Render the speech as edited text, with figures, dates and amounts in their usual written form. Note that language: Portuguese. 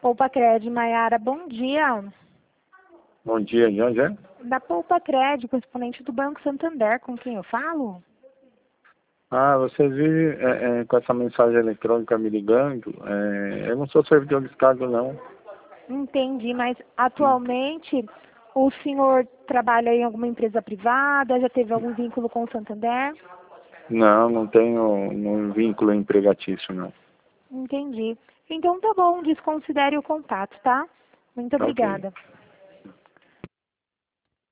Poupa Cred, Maiara, bom dia. Bom dia, de onde é? Da Poupa Cred, correspondente do Banco Santander, com quem eu falo? Ah, você vive com essa mensagem eletrônica me ligando? Eu não sou servidor de Estado, não. Entendi, mas atualmente o senhor trabalha em alguma empresa privada? Já teve algum vínculo com o Santander? Não, não tenho vínculo empregatício, não. Entendi. Então tá bom, desconsidere o contato, tá? Muito Tá ok. obrigada.